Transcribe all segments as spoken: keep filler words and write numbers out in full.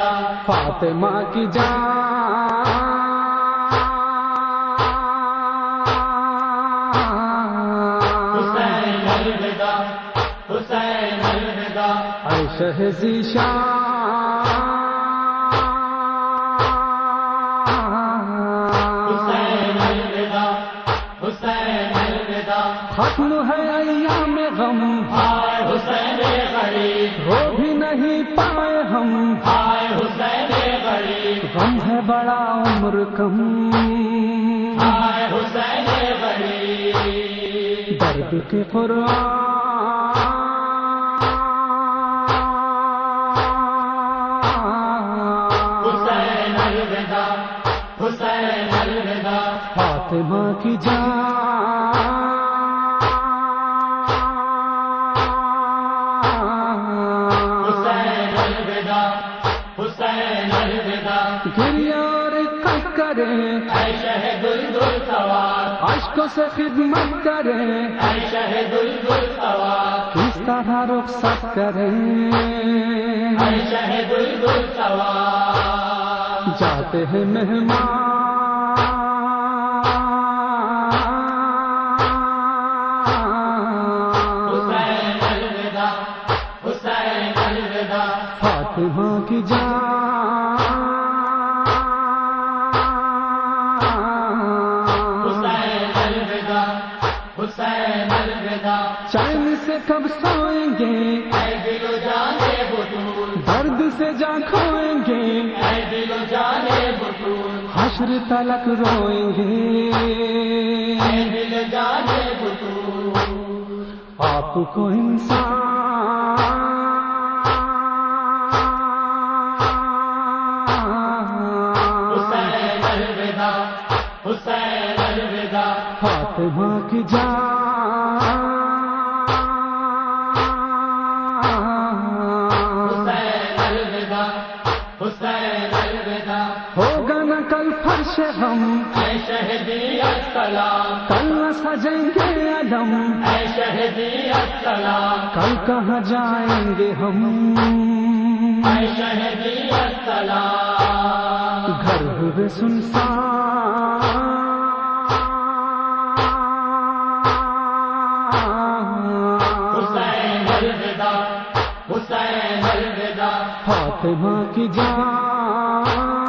فاطمہ کی جان حسین الوداع، حسین الوداع، عائشہ ذیشان حسین الوداع، حسین الوداع، ختم ہے ایام غم، ہائے حسین غریب، رو بھی نہیں پائے ہم، ہائے حسین غریب، غم ہے بڑا عمر کم، ہائے حسین غریب، درد کے قرآن حسین الوداع، حسین الوداع، فاطمہ کی جان حسین الوداع، حسین الوداع، گریہ اور کٹ کرے، اے شہد الدل سوار، اشکوں سے خدمت کرے، اے شہد الدل سوار، کس طرح رخصت کریں، اے شہد الدل سوار، جاتے ہیں مہمان حسین الوداع، حسین الوداع، فاطمہ کی جان حسین الوداع، حسین الوداع، چین سے کب سوئیں گے، اے دل و جان بطول، درد سے جا کھوئیں گے، اے دل و جان بطول، حشر تلک روئیں گے، اے دل جان بطول، آپ کو انسان حسین الوداع، حسین الوداع، فاطمہ کی جان حسین الوداع، حسین الوداع، ہوگا نہ کل فرش غم، اے شہدی السلام، کل نہ سجیں گے علم، اے شہدی السلام، کل کہاں جائیں گے ہم، اے شہدی السلام، گھر ہوئے سنسان حسین الوداع، حسین الوداع، فاطمہ کی جان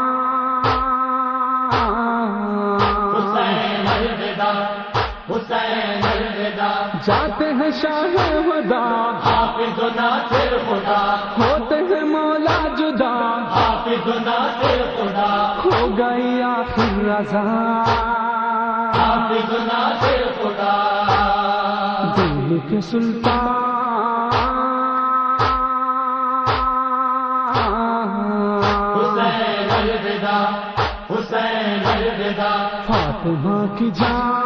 حسین الوداع، حسین الوداع، جاتے ہیں شاہ ودا، حافظ و ناصر خدا، ہوتے ہیں مولا جدا، حافظ و ناصر خدا، کھو گئی آخر رضا، حافظ و ناصر خدا، دین کے سلطان حسین الوداع، حسین الوداع، فاطمہ کی جان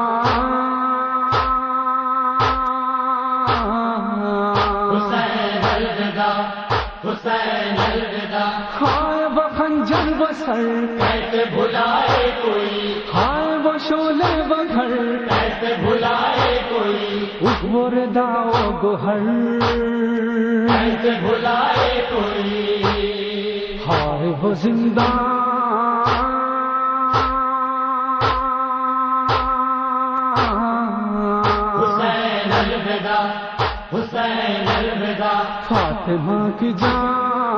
حسین الوداع، حسین الوداع، ہائے وہ خنجر وہ سر، کیسے بھلائے کوئی، ہائے وہ شعلے وہ گھر، کیسے بھلائے کوئی، اٹھ وہ ردا و گوہر، کیسے بھلائے کوئی، ہائے وہ زندان حسین الوداع، حسین الوداع، فاطمہ کی جان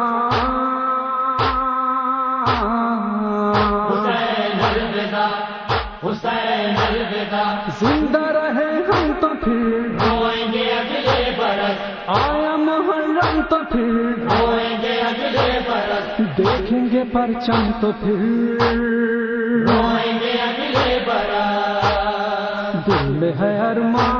حسین الوداع، حسین الوداع، زندہ رہے ہم تو پھر روئیں گے اگلے برس، آیا محرم تو پھر روئیں گے اگلے برس، دیکھیں گے پرچم تو پھر روئیں گے اگلے برس، دل میں ہے ارمان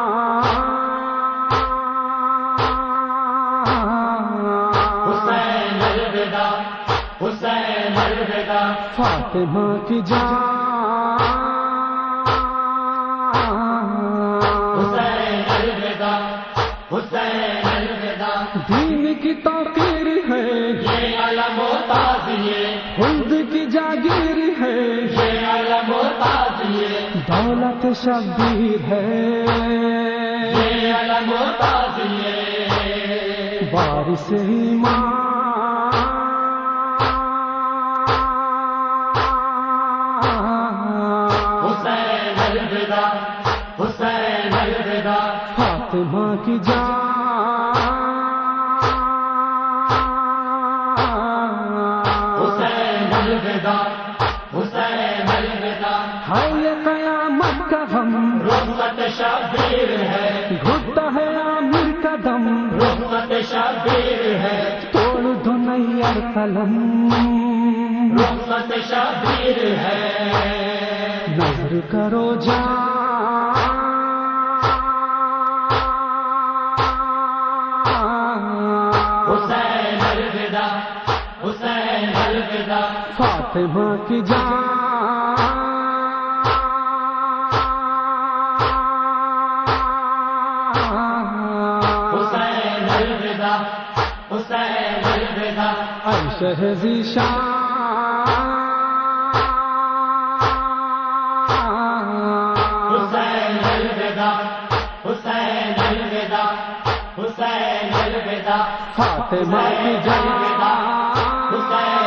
حسین الوداع، حسین الوداع، فاطمہ کی جان حسین الوداع، حسین الوداع، دین کی توقیر ہے، یہ علم و تعزیے، خلد کی جاگیر ہے، یہ علم و تعزیے، دولت شبیر ہے، یہ علم و تعزیے، وارث ایمان شبیر ہے، گھٹتا ہے عامر کا دم، رحمت شبیر ہے، توڑ دو نیر قلم، رحمت شبیر ہے، نظر کرو جان حسین الوداع، حسین الوداع، فاطمہ کی جان، حسین الوداع، حسین الوداع، عیش ہے ذیشان، حسین الوداع، حسین الوداع، حسین الوداع، فاطمہ کی جان، حسین